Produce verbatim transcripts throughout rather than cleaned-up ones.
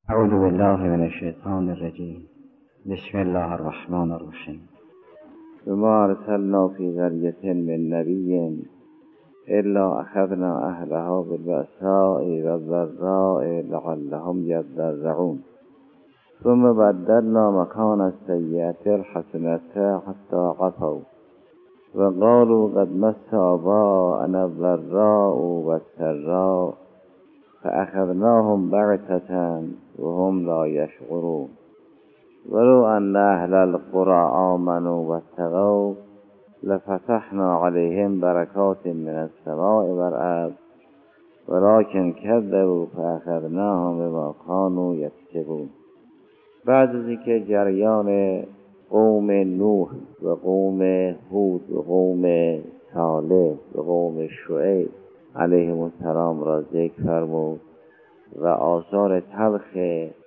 اعوذ بالله من الشیطان الرجیم. بسم الله الرحمن الرحیم. وما ارسلنا فی قرية من نبی الا اخذنا اهلها بالبأساء والضراء لعلهم يضرعون ثم بدلنا مكان السيئة الحسنة حتى عفوا وقالوا قد مس آباءنا الضراء والسراء فأخذناهم بغتة وهم لا يشعرون ولو أن أهل القرى آمنوا واتقوا لفتحنا عليهم بركات من السماء والأرض ولكن كذبوا فأخذناهم بما كانوا يكسبون. بعد از اینکه جریان قوم نوح و قوم هود و قوم صالح و قوم شعیب علیهم السلام را ذکر فرمود و آثار تلخ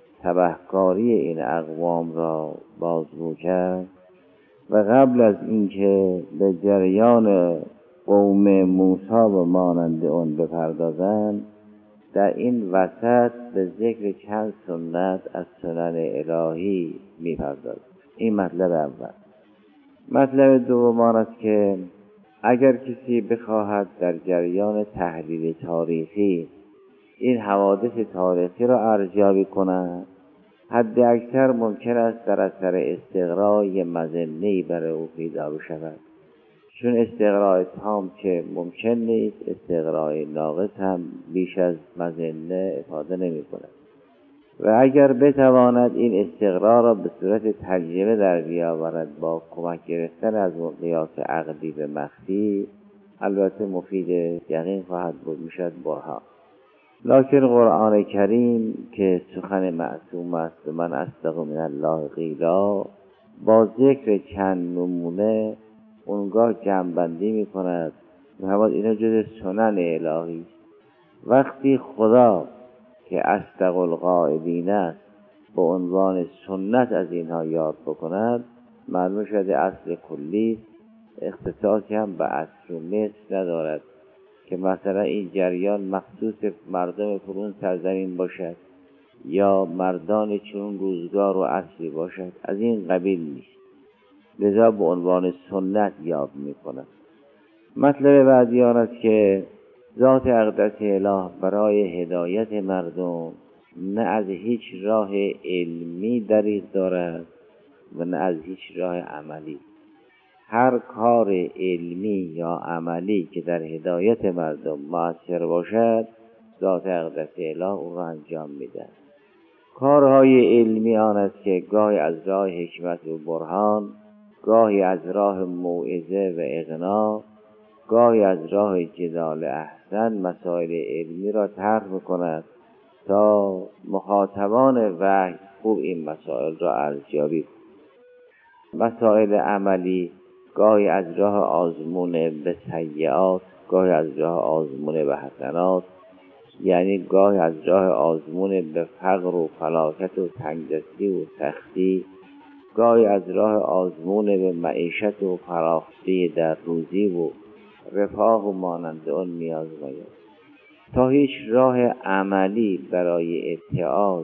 تبهکاری این اقوام را بازگو کرد و قبل از اینکه به جریان قوم موسی و مانند آن بپردازند، در این وسط به ذکر چند سنت از سنن الهی میپردازند. این مطلب اول. مطلب دوم آن است که اگر کسی بخواهد در جریان تحلیل تاریخی این حوادث تاریخی را ارزیابی کند، حد اکثر ممکن است در اثر استقراء مظنه‌ای برای او پیدا بشود، چون استقراء تام که ممکن نیست، استقراء ناقص هم بیش از مظنه افاده نمی کند. و اگر بتواند این استقراء را به صورت تجربه در بیاورد با کمک گرفتن از قیاس عقلی به مخفی، البته مفید یقین خواهد بود، میشد برهان. لکن قرآن کریم که سخن معصوم است و من اصدق من الله قیلا، با ذکر چند نمونه اونگاه جمع‌بندی می کند و همه اینا جز سنن الهی. وقتی خدا که اصدق القائلین است به عنوان سنت از اینها یاد بکند، معلوم شده اصل کلی اختصاصی هم به اصل و مثل ندارد که مثلا این جریان مخصوص مردم فرون سرزمین باشد یا مردان چون روزگار و اصلی باشد، از این قبیل نیست، لذا به عنوان سنت یاد می کند. مطلب بعدی آن است که ذات اقدس اله برای هدایت مردم نه از هیچ راه علمی دریغ دارد و نه از هیچ راه عملی. هر کار علمی یا عملی که در هدایت مردم مؤثر باشد، ذات اقدس اله او را انجام می‌دهد. کارهای علمی آن است که گاهی از راه حکمت و برهان، گاهی از راه موعظه و اقناع، گاهی از راه جدال احسن مسائل علمی را طرح می‌کند تا مخاطبان وحی خوب این مسائل را ارزیابی کنند. مسائل عملی گاهی از راه آزمون به سیئات، گاهی از راه آزمون به حسنات، یعنی گاهی از راه آزمون به فقر و فلاکت و تنگدستی و سختی، گاهی از راه آزمون به معیشت و فراخی در روزی و رفاه و مانند آن می‌آزماید، تا هیچ راه عملی برای اتعاظ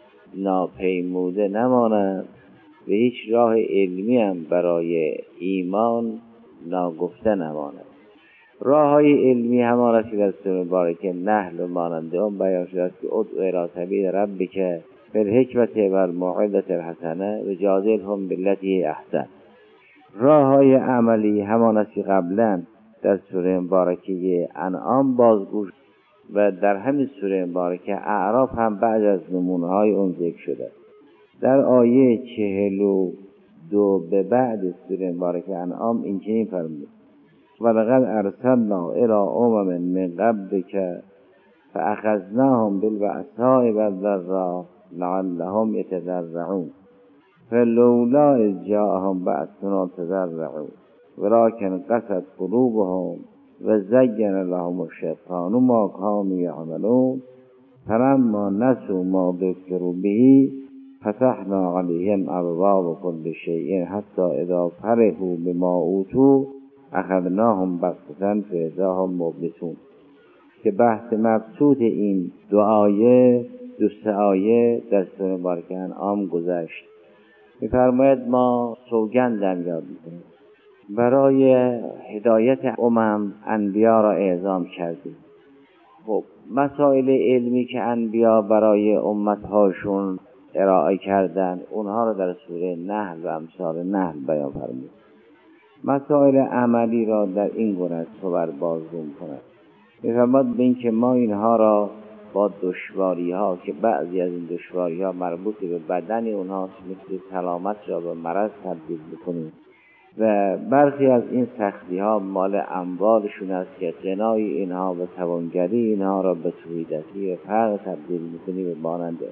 ناپیموده نماند و هیچ راه علمی هم برای ایمان ناگفته نماند. راه های علمی همان است که در سوره مبارکه نحل و مانند آن بیان شده است که ادع الی سبیل ربک بالحکمة والموعظة الحسنة وجادلهم بالتی هی احسن. راه های عملی همان است که قبلا در سوره مبارکه انعام بازگو و در همین سوره مبارکه اعراف هم بعد از نمونه های اون ذکر شده. در آیه چهل و دو به بعد سوره مبارکه انعام این چنین فرمود: ولقد ارسلنا الی امم من قبلک فاخذناهم بالبأساء والضراء لعلهم یتضرعون فلولا اذ جاءهم بأسنا تضرعوا ولكن قست قلوبهم وزین لهم الشیطان ما كانوا یعملون فلما نسوا ما ذکروا به فتحنا علیهم ابواب كل شیء حتی اذا فرحوا بما اوتوا اخذناهم بغتة فاذا هم مبلسون. که بحث مبسوط این دو آیه دو سه آیه در سوره مبارکه انعام گذشت. می‌فرماید ما سوگندم یاد می‌کنیم برای هدایت امم انبیا را اعزام کردیم. خب مسائل علمی که انبیا برای امت‌هاشون ارائه کردن اونها را در سوره نحل و امثال نحل بیان فرمود. مسائل عملی را در این گونه صور بازگو می‌کند. می‌فرماید به این که ما اینها را با دشواری‌ها که بعضی از این دشواری‌ها مربوط به بدن اونها مثل سلامت را به مرض تبدیل می‌کنیم و برخی از این سختی‌ها مال اموالشون است که غنای اینها و توانگری اینها را به توحیدی و فقر تبدیل می‌کنیم و ماننده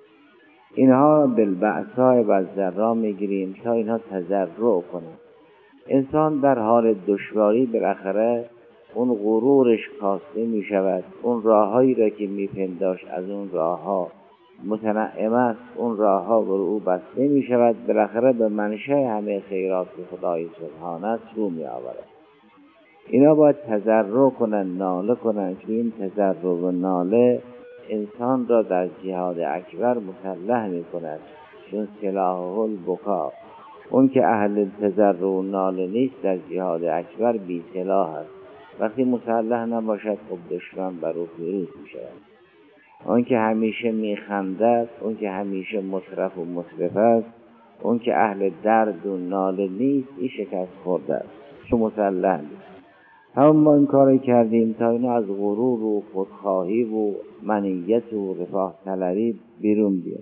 اینها بالبأساء و الضراء می‌گیریم تا اینها تضرع کنند. انسان در حال دشواری بالاخره اون غرورش کاسته می شود، اون راههایی را که می پنداشت از اون راهها متنعم است اون راهها بر او بسته می شود، بالاخره به منشأ همه خیرات که خدای سبحان است رو می آورد. اینا باید تضرع کنن، ناله کنن که این تضرع و ناله انسان را در جهاد اکبر مسلح می کند، چون سلاحه البکا. اون که اهل تضرع و ناله نیست در جهاد اکبر بی سلاح است. وقتی مسلح نباشد خب دشمن بر او پیروز می شود. اون که همیشه می خندد، اون که همیشه مصرف و مصرف است، اون که اهل درد و ناله نیست این شکست خورده است، چون مسلح نیست. هم ما این کاری کردیم تا اینو از غرور و خودخواهی و منیت و رفاه طلبی بیرون بیاد،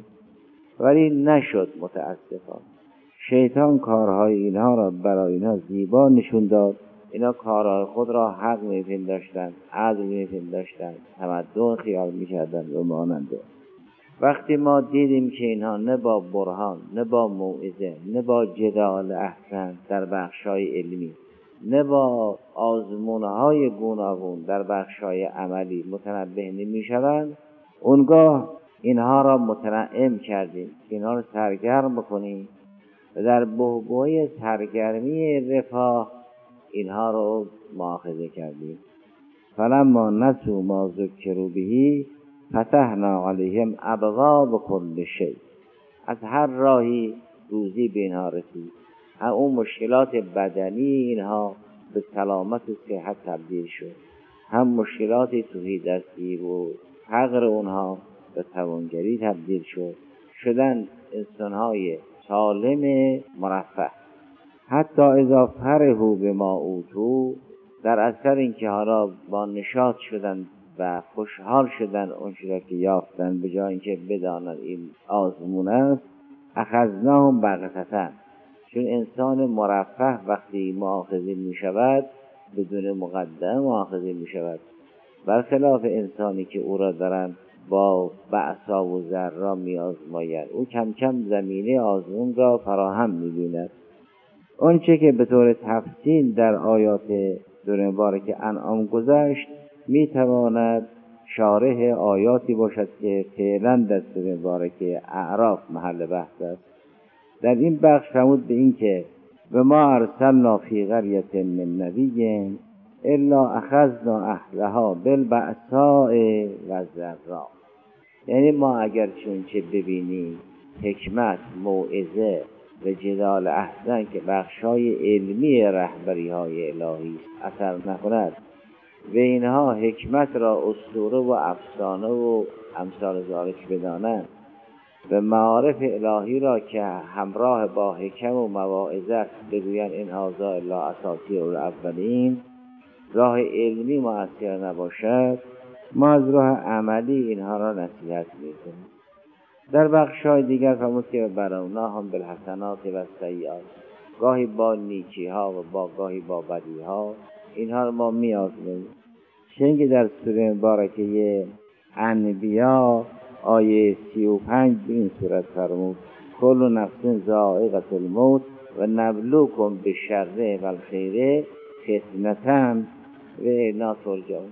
ولی نشد متاسفانه. شیطان کارهای اینها را برای اینها زیبا نشون داد. اینا کارهای خود را حق می‌پنداشتند، عدل می‌پنداشتند، تمدن خیال می‌کردند و ماننده. وقتی ما دیدیم که اینها نه با برهان، نه با موعظه، نه با جدال احسن در بخشای علمی، نه با آزمونه‌های گوناگون در بخشای عملی متنبه نمی‌شوند، اونگاه اینها را متنعم کردیم که اینها را سرگرم بکنیم و در بحبوحه سرگرمی رفاه اینها رو مؤاخذه کردیم. فلما نسوا ما ذکروا به فتحنا علیهم ابواب کل شیء. از هر راهی روزی به اینها رسید. اون مشکلات بدنی اینها به سلامت و صحت تبدیل شد، هم مشکلات توحیدستی و فقر اونها به توانگری تبدیل شد، شدن انسان‌های سالم مرفه. حتی اذا فرحوا بما اوتوا، در اثر اینکه حالا با نشاط شدن و خوشحال شدن اون چیزی که یافتن، به جای اینکه بدانند این آزمون است، اخذناهم بغتة. چون انسان مرفه وقتی مؤاخذه می شود بدون مقدمه مؤاخذه می شود، برخلاف انسانی که او را دارن با بأسا و ضرا می آزماید، او کم کم زمینه آزمون را فراهم می بیند. اون چه که به طور تفصیل در آیات سوره مبارکه انعام گذشت می تواند شارح آیاتی باشد که فعلا در سوره مبارکه اعراف محل بحث است. در این بخش فرمود به این که و ما ارسلنا فی قریة من نبی الا اخذنا اهلها بالبأساء و الضراء. یعنی ما اگر چون چه ببینیم حکمت، موعظه و جدال احسن که بخشای علمی رهبری های الهی اثر نکند و اینها حکمت را اسطوره و افسانه و امثال ذالک بدانند و معارف الهی را که همراه با حکم و مواعظه بگویند این هذا الا اساطیر الاولین، راه علمی مؤثر نباشد، ما از راه عملی اینها را نصیحت میکنیم. در بخشای دیگر فرمود که بلوناهم بالحسنات و السیئات، گاهی با نیکی ها و با گاهی با بدی ها اینها را ما میآزماییم. چنانکه در سوره مبارکه انبیا آیه سی و پنج این سورت فرمود کل نفس ذائقة الموت و نبلوکم بالشر و الخیر فتنة و الینا ترجعون.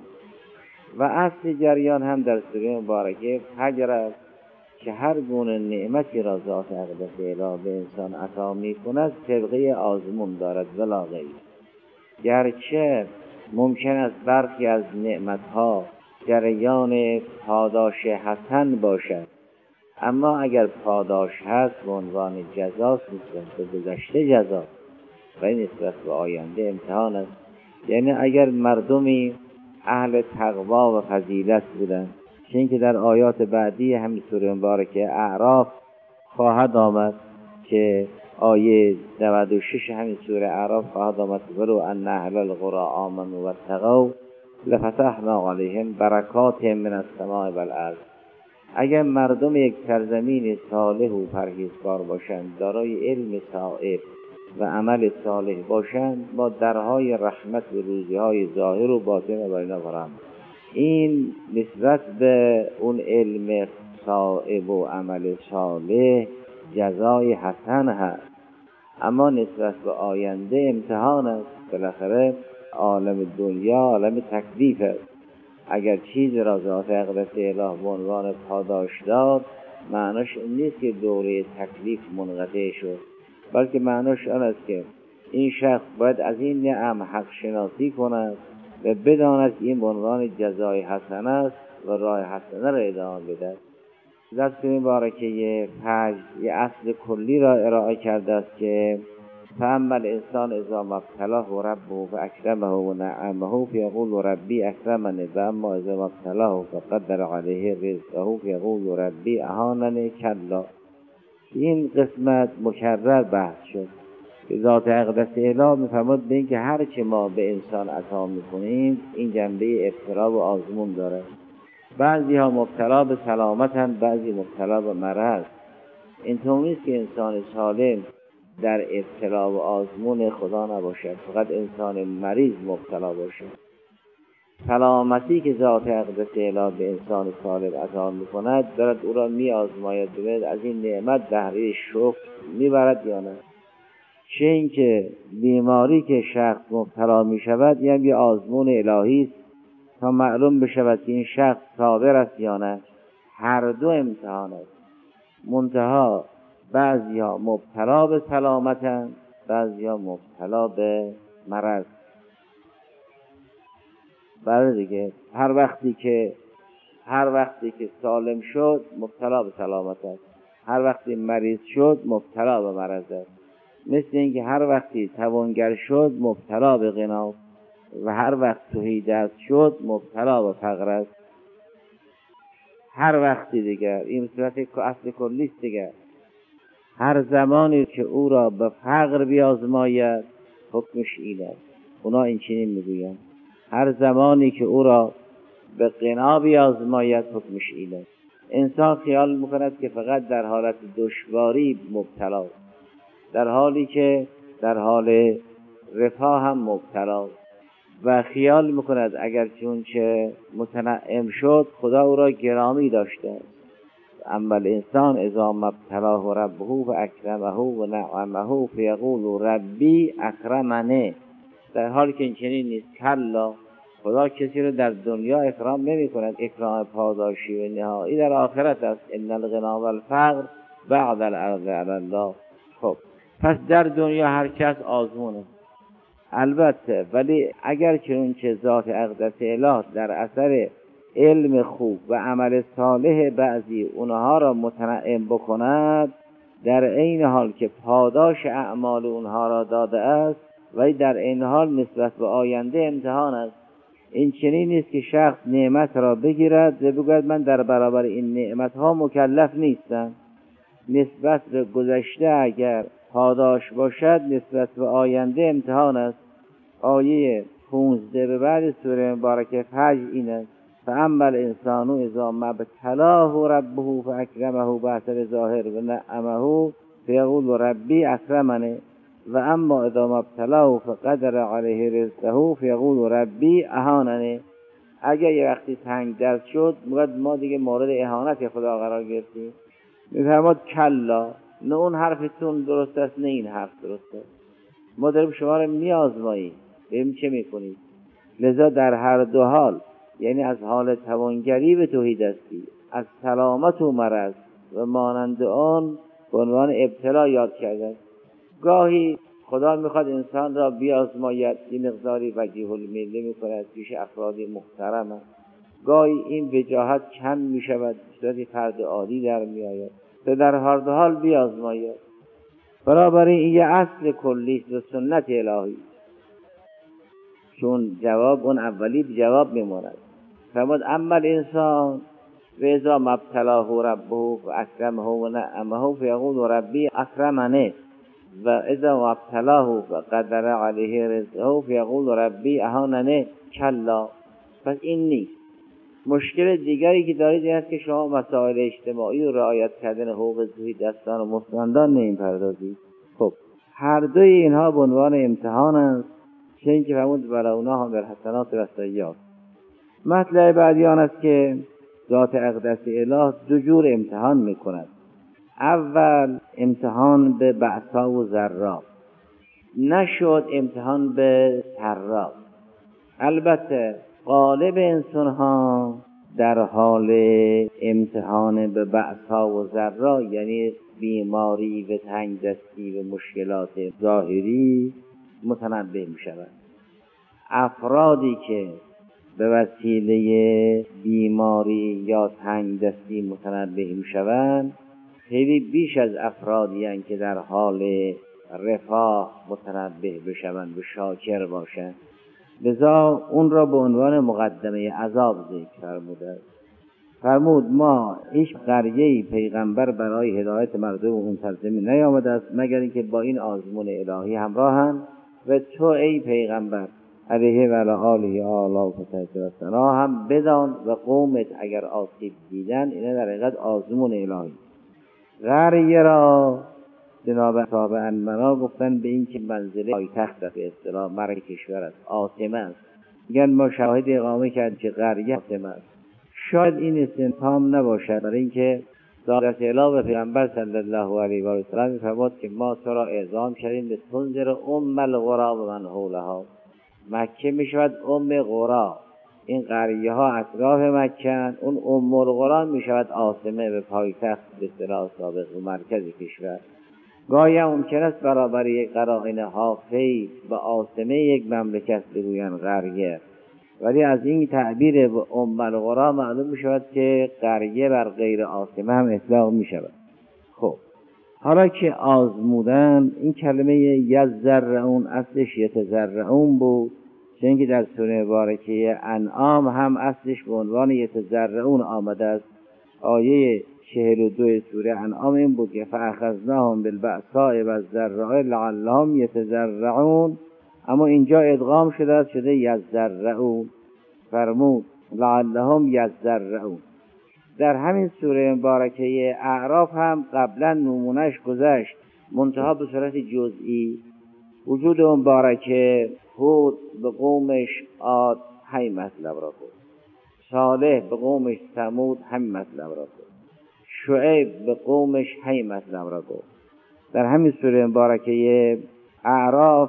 و اصل جریان هم در سوره مبارکه فجر است که هر گونه نعمتی را ذات اقدس الهی به انسان عطا می کند طبقه آزمون دارد ولا غیر. گرچه ممکن است برخی از نعمتها جریان پاداش حسن باشد. اما اگر پاداش هست به عنوان جزاست، نسبت به گذشته جزا و این نسبت به آینده امتحان است. یعنی اگر مردمی اهل تقوا و فضیلت بودند، چون که در آیات بعدی همین سوره مبارکه اعراف خواهد آمد که آیه نود و شش همین سوره اعراف خواهد آمد ولو ان اهل القری آمنوا واتقوا لفتحنا علیهم برکات من السماء والارض. اگر مردم یک سرزمین صالح و پرهیزکار باشند، دارای علم صائب و عمل صالح باشند، ما درهای رحمت و روزیهای ظاهر و باطن برای اینا فراهم. این نسبت به اون علم صائب و عمل صالح جزای حسن هست. اما نسبت به آینده امتحان است. بالاخره عالم دنیا عالم تکلیف است. اگر چیز را ذات اقدس اله به عنوان پاداش داد، معناش این نیست که دوره تکلیف منقطع شد، بلکه معناش آن است که این شخص باید از این نعم حق شناسی کند و بداند این به عنوان جزای حسن است و راه حسنه را ادامه بدهد. در سوره مبارکه حج یه اصل کلی را ارائه کرده است که فاما الانسان اذا ما ابتلاه ربه فاکرمه و نعمه فیقول ربی اکرمن و اما اذا ما ابتلاه فقدر علیه رزقه فیقول ربی اهانن. کلا. این قسمت مکرر بحث شد که ذات اقدس اله میفرماد به این که هر چه ما به انسان عطا میکنیم این جنبه ابتلا و آزمون داره. بعضی ها مبتلا به سلامتن، بعضی مبتلا به مرض. اینطور نیست که انسان سالم در ابتلا و آزمون خدا نباشد، فقط انسان مریض مبتلا باشد. سلامتی که ذات اقدس اله به انسان سالم عطا میکند دارد او را می آزماید ببیند از این نعمت بهره شکر میبرد یا نه. چه این که بیماری که شخص مبتلا میشود یعنی یه آزمون الهی است تا معلوم بشود که این شخص صابر است یا نه. هر دو امتحان است. منتها بعضی ها مبتلا به سلامتن، بعضی ها مبتلا به مرض. برای دیگه هر وقتی که هر وقتی که سالم شد مبتلا به سلامت است، هر وقتی مریض شد مبتلا به مرض است. مثل اینکه هر وقتی توانگر شد مبتلا به غنا و هر وقت تهیدست شد مبتلا به فقر است. هر وقتی دیگر این صورت اصل کلیست دیگر. هر زمانی که او را به فقر بیازماید حکمش این است. اونا این چنین میگویند هر زمانی که او را به غنا بیازماید حکمش این است. انسان خیال میکند که فقط در حالت دشواری مبتلا، در حالی که در حال رفاه هم مبتلا و خیال میکند اگر چون که متنعم شد خدا او را گرامی داشته. اما الانسان اذا ما ابتلاه ربه فاکرمه و نعمه فیقول ربی اکرمنه. در حالی که این چنین نیست. کلا. خدا کسی رو در دنیا اکرام نمی کند. اکرام پاداشی و نهایی در آخرت است. ان الغنا والفقر بعد الارض علی الله. خب پس در دنیا هر کس آزمونه البته، ولی اگر که اون چه ذات اقدس اله در اثر علم خوب و عمل صالح بعضی اونها را متنعم بکند، در این حال که پاداش اعمال اونها را داده است ولی در این حال نسبت به آینده امتحان است. این چنین نیست که شخص نعمت را بگیرد و بگوید من در برابر این نعمت ها مکلف نیستم. نسبت به گذشته اگر پاداش باشد نسبت به آینده امتحان است. آیه پانزده به بعد سوره مبارکه حج این است فاما الانسان اذا ما ابتلاه ربه فاکرمه به اثر ظاهر و نعمه فیقول ربی اکرمن و اما اذا ما ابتلاه فقدر علیه رزقه فیقول ربی اهانن. اگر یه وقتی تنگ دست شد میگه ما دیگه مورد اهانت خدا قرار گرفتیم. میفرماد کلا، نه اون حرفتون درست است نه این حرف درست است. ما داریم شما رو میازماییم ببینیم چه میکنید. لذا در هر دو حال، یعنی از حال توانگری به تهیدستی، از سلامت و مرض و مانند آن به عنوان ابتلا یاد کرده. گاهی خدا میخواد انسان را بیازماید، این مقداری وجیه المله میکند پیش افرادی محترم است. گاهی این وجاهت کم می شود، صورت فرد عادی در می آید، تو در هر دو حال بیازماید. بنابراین این یه اصل کلی است و سنت الهی، چون جواب اون اولی جواب میماند. فرمود اما الانسان و اذا ما ابتلاه ربه و اکرمه و نعمه فیقول ربی اکرمنه و اذا ما ابتلاه فقدر علیه رزقه فیقول ربی اهاننه. کلا، پس این نیست. مشکل دیگری که دارید این است که شما مسائل اجتماعی و رعایت کردن حقوق زیردستان و مستمندان نمی‌پردازید. خب هر دوی اینها به عنوان امتحان است، چه اینکه فرمود بلوناهم بالحسنات والسیئات. مطلب بعدی آن است که ذات اقدس اله دو جور امتحان می‌کند. اول امتحان به بأسا و ضرا، نشد امتحان به سرا. البته غالب انسان ها در حال امتحان به بأسا و ضرا، یعنی بیماری و تنگدستی و مشکلات ظاهری، متنبه می شود. افرادی که به وسیله بیماری یا تنگدستی متنبه می شوند خیلی بیش از افرادی هستند که در حال رفاه متنبه بشوند و شاکر باشند. لذا اون را به عنوان مقدمه عذاب ذکر فرموده. فرمود ما هیچ قریه‌ای پیغمبر برای هدایت مردم اون سرزمین نیامده است مگر اینکه با این آزمون الهی همراهند و تو ای پیغمبر علیه و آله آلا و فتحه هم بدان و قومت اگر آسیب دیدن، اینه در حقیقت آزمون الهی. قریه را جناب اصحاب انمنا گفتن به این که منزله پایتخت است، به اصطلاح مرگ کشور است، عاصمه است. میگن ما شاهد اقامه کرد که قریه عاصمه است. شاید این استنتام نباشد، برای اینکه ذات اله و پیغمبر صلی الله علیه و سلم فرمود که ما تو را اعزام کردیم به تنذر ام القری و من حولها. مکه میشود ام قری، این قریه ها اطراف مکه، اون ام القری میشود عاصمه و پایتخت به اصطلاح سابق و مرکز کشور. گاهی هم ممکن است برابر یک قرائن حافظ به عاصمه یک مملکت بگویند قریه، ولی از این تعبیر به ام القری معلوم می شود که قریه بر غیر عاصمه هم اطلاق می شود. خب حالا که آزمودن، این کلمه یزرعون اصلش یتزرعون بود، چون که در سوره مبارکه انعام هم اصلش به عنوان یتزرعون آمده است. آیه چهل و دو سوره انعام این بود که فاخذناهم بالبأساء والضراء لعلهم یتضرعون، اما اینجا ادغام شده است، شده یضرعون. فرمود لعلهم یضرعون. در همین سوره مبارکه اعراف هم قبلا نمونش گذشت، منتها به صورت جزئی. وجود مبارکه هود به قومش عاد همین مطلب را گفت، صالح به قومش ثمود همین مطلب را گفت، شعیب به قومش همین مطلب را گفت. در همین سوره مبارکه اعراف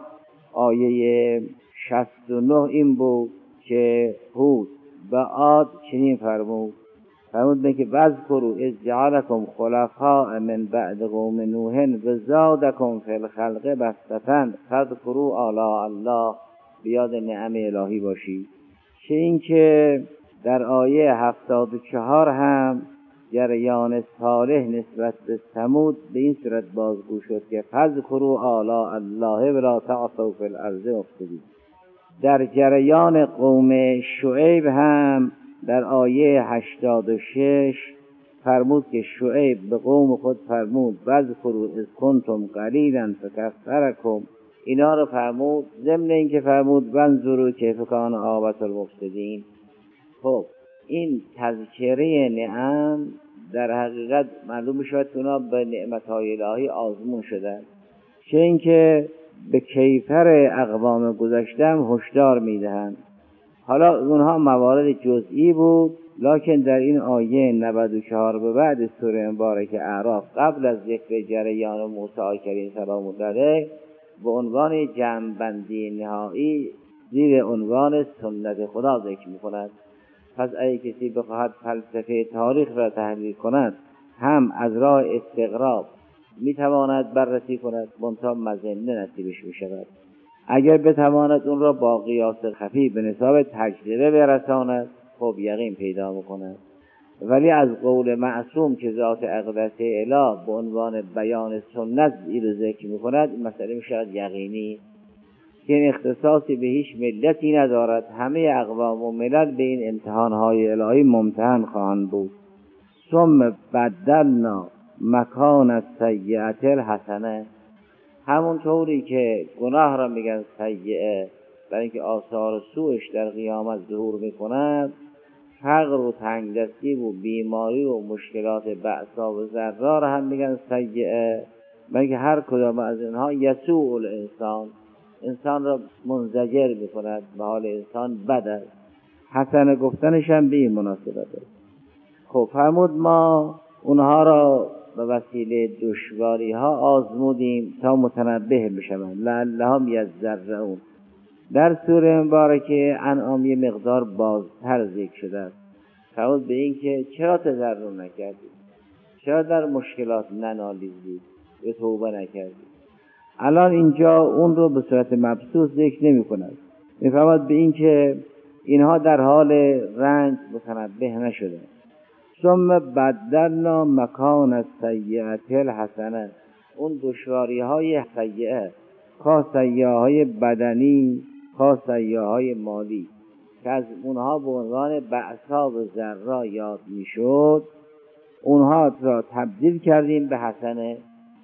آیه شصت و نه این بود که هود به عاد چنین فرمود، فرمود که واذکروا اذ جعلکم خلفاء من بعد قوم نوح و زادکم فی الخلق بسطة فاذکروا آلاء الله. بیاد نعم الهی باشید. چه این که در آیه هفتاد و چهار هم جریان صالح نسبت به ثمود به این صورت بازگو شد که فاذکروا آلاء الله ولا تعثوا فی الارض مفسدین. در جریان قوم شعیب هم در آیه هشتاد و شش فرمود که شعیب به قوم خود فرمود واذکروا اذ کنتم قلیلا فکثرکم. اینا رو فرمود ضمن این که فرمود وانظروا کیف کان عاقبة المفسدین. خب این تذکره نعم در حقیقت معلوم می‌شود که اونا به نعمت‌های الهی آزمون شدند، چه اینکه به کیفر اقوام گذشته هم هشدار میدهند. حالا اونها موارد جزئی بود، لکن در این آیه نود و چهار به بعد سوره مبارکه اعراف قبل از ذکر جریان موسی کریم سلام الله علیه به عنوان جمع‌بندی نهایی زیر عنوان سنت خدا ذکر می‌کند. پس اگه کسی بخواهد فلسفه تاریخ را تحلیل کند، هم از راه استقراب میتواند بررسی کند، منتها مظنه نصیبش میشود. اگر بتواند اون را با قیاس خفی به نصاب تجربه برساند، خب یقین پیدا میکنه. ولی از قول معصوم که ذات اقدس اله به عنوان بیان سنت این ذکر میکند، این مسئله میشود یقینی که این اختصاصی به هیچ ملتی ندارد. همه اقوام و ملل به این امتحانهای الهی ممتحن خواهند بود. ثم بدلنا مکان السیئة الحسنه، همون طوری که گناه را میگن سیئه برای اینکه آثار سوءش در قیامت ظهور میکند، فقر و تنگدستی و بیماری و مشکلات بأسا و ضرا را هم میگن سیئه، برای اینکه هر کدام از اینها یسوء الانسان، انسان را منزجر میکند، به حال انسان بد است. حسنه گفتنش هم به این مناسبت است. خب فرمود ما اونها را به وسیله دشواری ها آزمودیم تا متنبه بشوند، لعلهم یضرعون. در سوره مبارکه انعام یه مقدار بازتر ذکر شده است. فرمود به این که چرا تضرع نکردید، چرا در مشکلات ننالیدید، به توبه نکردید. الان اینجا اون رو به صورت مبسوط ذکر نمی کند. می فرمود به این که اینها در حال رنج متنبه نشده. ثم بدلنا مکان السیئة الحسنه، اون دشواری های سیئه، خواه سیئه های بدنی خواه سیئه های مالی که از اونها به عنوان بأسا و ضرا یاد میشد، اونها را تبدیل کردیم به حسنه.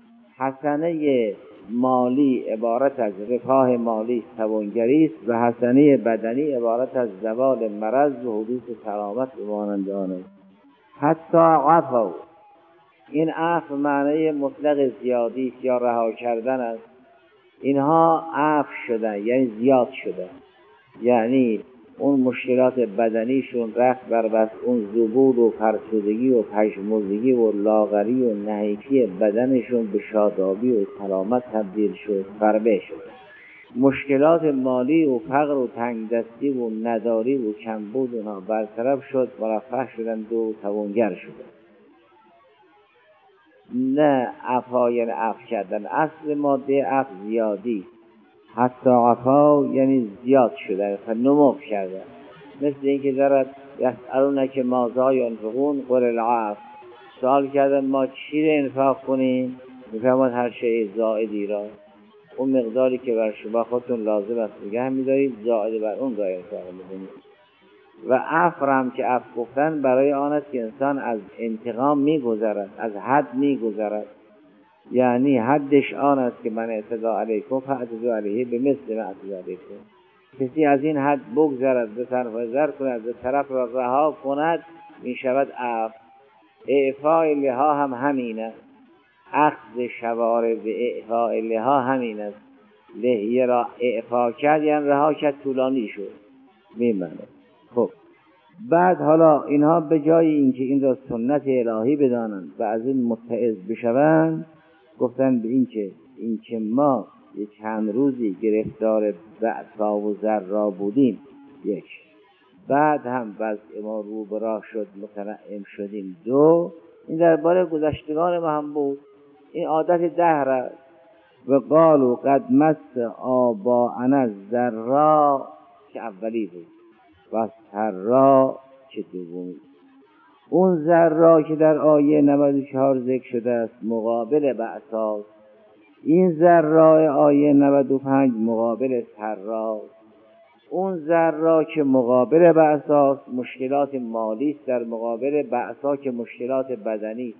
حسنه مالی عبارت از رفاه مالی، توانگری است، و حسنه بدنی عبارت از زوال مرض و حدوث سلامت و مانند آن است. حتی عفو، این عفو معنی مطلق زیادی یا رها کردن است. اینها عفو شدن یعنی زیاد شدن، یعنی اون مشکلات بدنیشون رفت بر بس اون زبون و فرسودگی و پژمردگی و لاغری و نحیفی بدنشون به شادابی و سلامت تبدیل شد، فربه شد. مشکلات مالی و فقر و تنگدستی و نداری و کمبود اونها برطرف شد، مرفه شدند و توانگر شدند. نه عفا یعنی عفو کردن، اصل ماده عفو زیادی، حتی عفا یعنی زیاد شدن، نمو کردن. مثل اینکه دارد یسألونک ماذا ینفقون قل العفو، سوال کردن ما چی رو انفاق کنیم، میفهمد هر شیء زائدی را، اون مقداری که بر شما خودتون لازم است نگه می‌دارید، زائد بر اون را انفاق می‌کنید. و عفو هم که عفو گفتن برای آن است که انسان از انتقام می‌گذرد، از حد می‌گذرد، یعنی حدش آن است که من اعتدا علیکم فاعتدوا علیه بمثل ما اعتدوا علیکم. کسی از این حد بگذرد، به طرف نظر کند، به طرف را رها کند، می شود عفو. اعفاء لها هم همین است، اخذ شوارب اعفاء لها همین است. لحیه را اعفا کرد یعنی رها کرد، طولانی شد، میمانه. خب بعد حالا اینها به جای اینکه این را سنت الهی بدانند و از این متعظ بشوند، گفتن به این که این که ما یک چند روزی گرفتار بأسا و ضرا بودیم، یک، بعد هم وضع ما رو به راه شد، متنعم شدیم، دو، این درباره گذشتگان ما هم بود، این عادت دهر است. و قالوا قد مس آباءنا الضرا که اولی بود و سرا که دومی. اون ضرا که در آیه نود و چهار ذکر شده است مقابل بأسا، این ضرا آیه نود و پنج مقابل سرا. اون ضرا که مقابل بأسا مشکلات مالی است، در مقابل بأسا که مشکلات بدنی.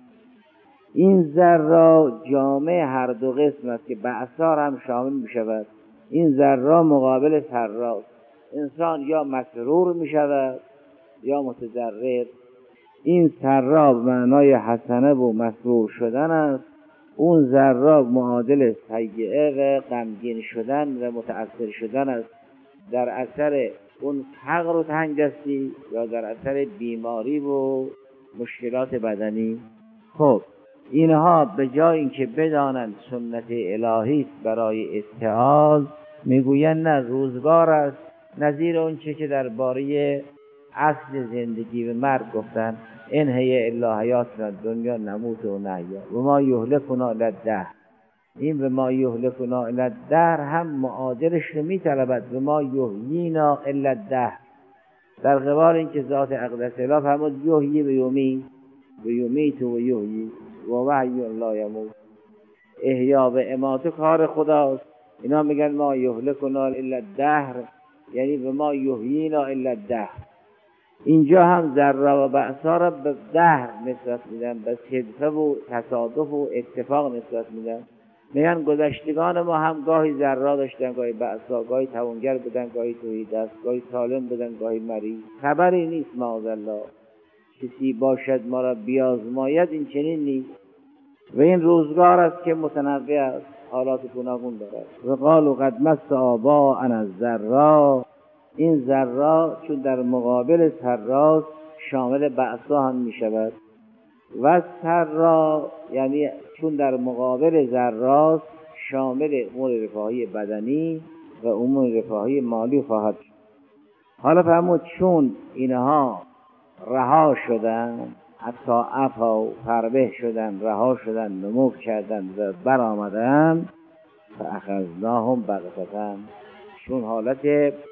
این ضرا جامع هر دو قسم است که بأسا هم شامل می شود. این ضرا مقابل سرا، انسان یا مسرور می شود یا متضرر. این سرا به معنای حسنه و مسرور شدن است، اون ضرا معادل سیئه و غمگین شدن و متأثر شدن است در اثر اون فقر و تنگدستی یا در اثر بیماری و مشکلات بدنی. خب اینها به جای اینکه بدانند سنت الهی است برای اتعاظ، میگویند نه، روزگار است، نظیر اون چه که درباره اصل زندگی و مرگ گفتن، این هی الا حیاتنا دنیا نموت و نحیا و ما یهلکنا الا الدهر. این و ما یهلکنا الا الدهر هم معادلش رو میطلبد و ما یحیینا الا الدهر. در قبال اینکه ذات اقدس اله فرمود یحیی و یمیت و یمیت و یحیی و حی لا یموت. احیا و اماته کار خداست. اینا میگن ما یهلکنا الا الدهر، یعنی به ما یحیینا الا الدهر. اینجا هم ذره و بعثا را به دهر نسبت میدن، به صدفه و تصادف و اتفاق نسبت میدن. میگن گذشتگان ما هم گاهی ذره داشتن، گاهی بعثا، گاهی توانگر بودن، گاهی تهیدست، گاهی سالم بودن، گاهی مریض. خبری نیست معاذالله کسی باشد ما را بیازماید، این چنین نیست. و این روزگار است که متنوع است، حالات گوناگون دارد. و قالوا قد مس آباءنا الضرا، این ذرا چون در مقابل سراست شامل بعثا هم می شود. و سرا یعنی چون در مقابل ذراست شامل امور رفاهی بدنی و امور رفاهی مالی خواهد شد. حالا فرمود چون اینها رها شدن، حتی عفا و فربه شدن، رها شدن، نمو کردن و برآمدن، فاخذناهم بغتة، چون حالت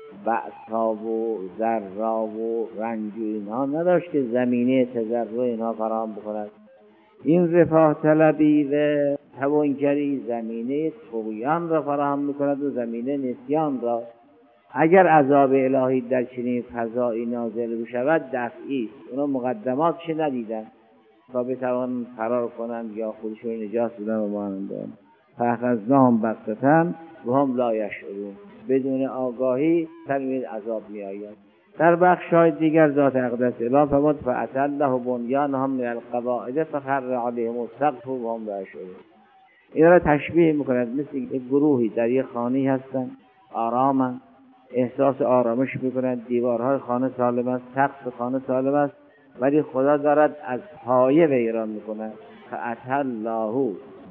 بعثا و ذرا و رنج و اینها نداشت که زمینه تضرع اینها فراهم بکند. این رفاه طلبی و توانگری زمینه طغیان را فراهم میکند و زمینه نسیان را. اگر عذاب الهی در چنین فضایی نازل بشود دفعی است، اونا مقدماتش ندیدن تا بتوان فرار کنند یا خودشون نجات بدن و مانند آن. فاخذناهم بغتة و هم لا یشعرون، بدون آگاهی تنوین عذاب می آید. در بخش‌های دیگر ذات اقدس اله فرمود فأتی الله بنیانهم من القواعد فخر علیهم السقف و هم لا یشعرون. این را تشبیه میکند مثل یک گروهی در یک خانه هستند، آرامند، احساس آرامش میکنند، دیوارهای خانه سالم است، سقف خانه سالم است، ولی خدا دارد از پایه ویران میکند. فأتی الله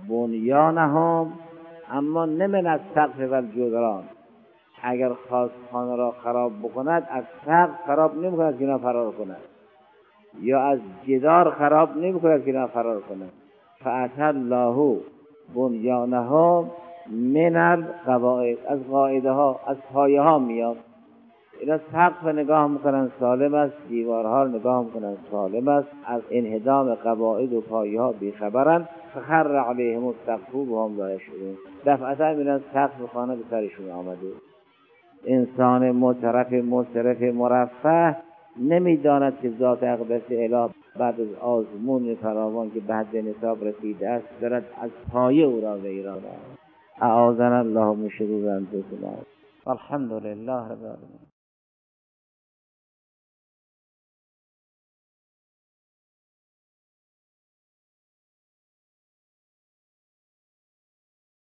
بنیانهم، اما نه من السقف و الجدران. اگر خواست خانه را خراب بکند از سقف خراب نمیکند که اینا فرار کند، یا از جدار خراب نمیکند که اینا فرار کند. فأتی الله بنیانهم من القواعد، از قاعده ها، از پایه ها میاد. اینا سقف نگاه میکنن سالم است، دیوارها نگاه میکنن سالم است، از انهدام قواعد و پایه ها بیخبرن. فخر علیهم السقف و هم لا یشعرون، دفعتا میرن سقف خانه به سرشون آمده. انسان مترف مصرف مرفه نمیداند که ذات اقدس اله بعد از آزمون فراوان که به حد نصاب رسیده است دارد از پایه او را ویران. اعاذنا الله من شرور انفسنا. الحمد لله رب العالمین.